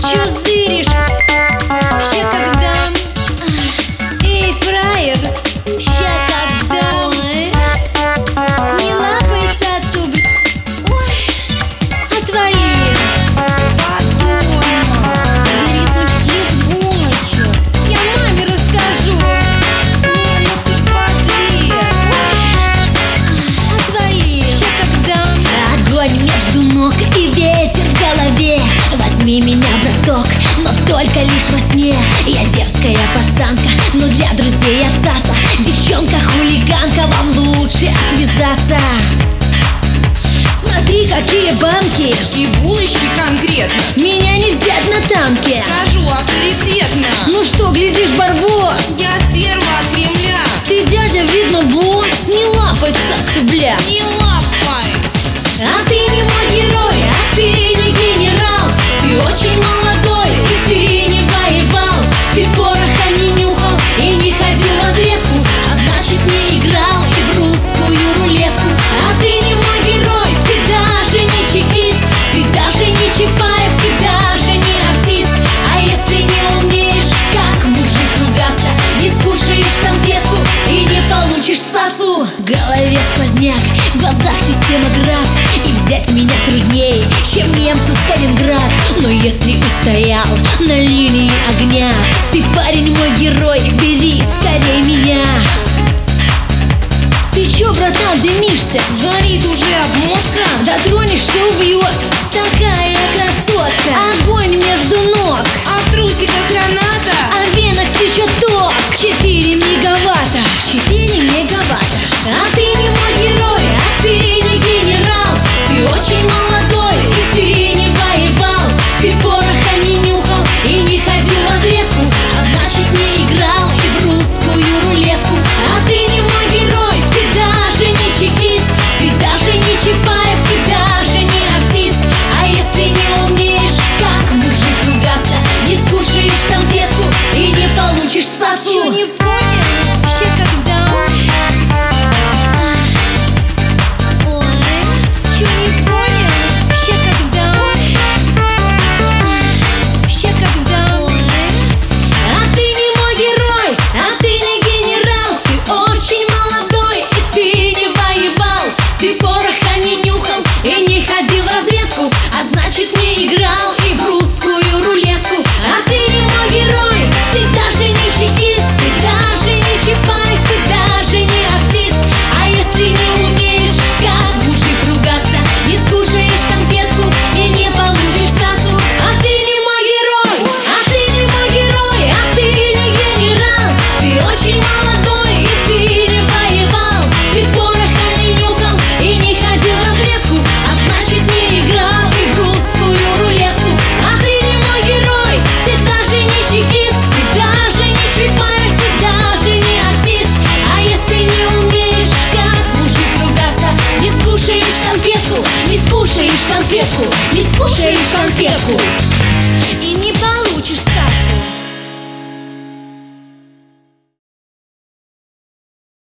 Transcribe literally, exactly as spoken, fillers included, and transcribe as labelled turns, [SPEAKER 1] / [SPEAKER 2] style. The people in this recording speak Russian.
[SPEAKER 1] Чё зыришь? Ща как дам. Эй, фраер, ща как дам. Не лапается отцу, бля. Ой, отвали. Рисунчик, лизбуночек. Я маме расскажу. Отвали. Ща как дам.
[SPEAKER 2] Огонь между ног и ветер в голове. Возьми меня, браток, но только лишь во сне. Я дерзкая пацанка, но для друзей я цаца. Девчонка-хулиганка, вам лучше отвязаться. Смотри, какие банки
[SPEAKER 3] И булочки конкретно.
[SPEAKER 2] меня не взять на танке.
[SPEAKER 3] Скажу авторитетно.
[SPEAKER 2] Ну что, глядишь, барбос?
[SPEAKER 3] Я стерва от Кремля.
[SPEAKER 2] Ты, дядя, видно, босс. Не лапай цацу, бля.
[SPEAKER 3] Не лапай.
[SPEAKER 2] А ты не мой герой, а ты не генерал. Ты очень молодой, и ты не воевал. Ты пороха не нюхал и не ходил в разведку, а значит не играл и в русскую рулетку. А ты не мой герой, ты даже не чекист. Ты даже не Чапаев, ты даже не артист. А если не умеешь, как мужик ругаться, не скушаешь конфетку и не получишь цацу. В голове сквозняк, в глазах система град. И взять меня труднее, чем немцу Сталинград. Но если устоял на линии огня, ты, парень мой герой, бери скорей меня. Ты чё, братан, дымишься?
[SPEAKER 3] Горит уже обмотка.
[SPEAKER 2] Дотронешься, убьет. Такая красотка. Огонь между ног,
[SPEAKER 3] А в трусиках граната.
[SPEAKER 2] а в венах течет ток. Четыре мегаватта. Четыре мегаватта. А ты не мой герой, а ты не генерал. Ты очень молодой, и ты не воевал. Ты пороха не нюхал и не ходил в разведку, а значит не играл и в русскую рулетку. А ты не мой герой, ты даже не чекист. Ты даже не Чапаев, ты даже не артист. А если не умеешь, как мужик ругаться, не скушаешь конфетку и не получишь цацу.
[SPEAKER 1] Чё не понял? Ща как дам. Ой, чё не понял? Ща как дам. Ща как дам.
[SPEAKER 2] А ты не мой герой, а ты не генерал. Ты очень молодой, и ты не воевал. Ты пороха не нюхал и не ходил в разведку, а значит не играл и в русскую рулетку. А ты не мой герой, ты даже не чекист. Ты даже не Чапаев, ты даже не артист. А если не умеешь, как мужик ругаться, не скушаешь конфетку и не получишь цацу. А ты не мой герой, а ты не мой герой, а ты не генерал. Ты очень молодой, и ты не воевал. Ты пороха не нюхал и не ходил в разведку, а значит не играл и в русскую рулетку. А ты не мой герой, ты даже не чекист. Ты даже не Чапаев, ты даже не артист. А если не умеешь, как мужик ругаться, не скушаешь конфетку, не скушаешь конфетку, не скушаешь конфетку.